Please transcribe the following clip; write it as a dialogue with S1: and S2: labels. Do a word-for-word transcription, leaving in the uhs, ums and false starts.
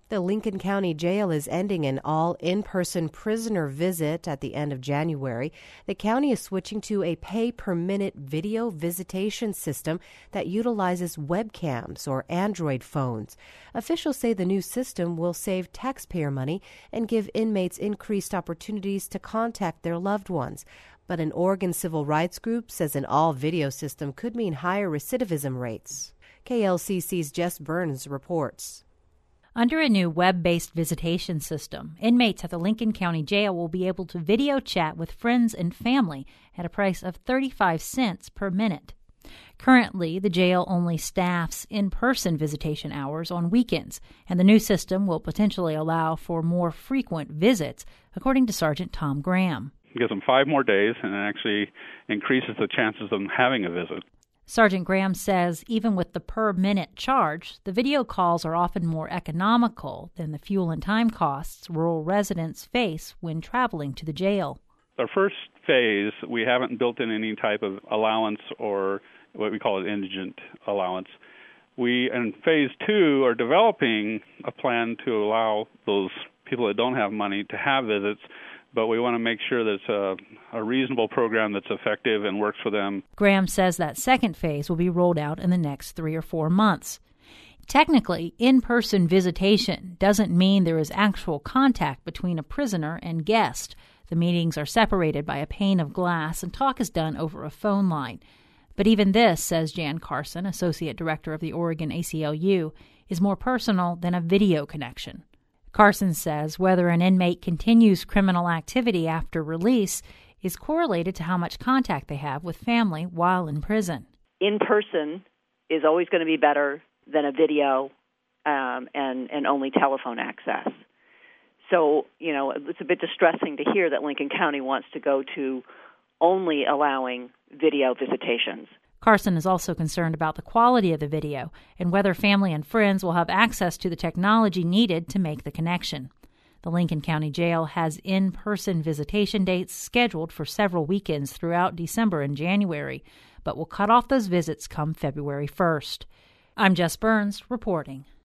S1: The Lincoln County Jail is ending an all in-person prisoner visit at the end of January. The county is switching to a pay-per-minute video visitation system that utilizes webcams or Android phones. Officials say the new system will save taxpayer money and give inmates increased opportunities to contact their loved ones. But an Oregon civil rights group says an all-video system could mean higher recidivism rates. K L C C's Jess Burns reports.
S2: Under a new web-based visitation system, inmates at the Lincoln County Jail will be able to video chat with friends and family at a price of thirty-five cents per minute. Currently, the jail only staffs in-person visitation hours on weekends, and the new system will potentially allow for more frequent visits, according to Sergeant Tom Graham.
S3: It gives them five more days, and it actually increases the chances of them having a visit.
S2: Sergeant Graham says even with the per-minute charge, the video calls are often more economical than the fuel and time costs rural residents face when traveling to the jail.
S3: Our first phase, we haven't built in any type of allowance or what we call an indigent allowance. We, in phase two, are developing a plan to allow those people that don't have money to have visits, but we want to make sure that it's a, a reasonable program that's effective and works for them.
S2: Graham says that second phase will be rolled out in the next three or four months. Technically, in-person visitation doesn't mean there is actual contact between a prisoner and guest. The meetings are separated by a pane of glass and talk is done over a phone line. But even this, says Jan Carson, Associate Director of the Oregon A C L U, is more personal than a video connection. Carson says whether an inmate continues criminal activity after release is correlated to how much contact they have with family while in prison.
S4: In person is always going to be better than a video um, and, and only telephone access. So, you know, it's a bit distressing to hear that Lincoln County wants to go to only allowing video visitations.
S2: Carson is also concerned about the quality of the video and whether family and friends will have access to the technology needed to make the connection. The Lincoln County Jail has in-person visitation dates scheduled for several weekends throughout December and January, but will cut off those visits come February first. I'm Jess Burns reporting.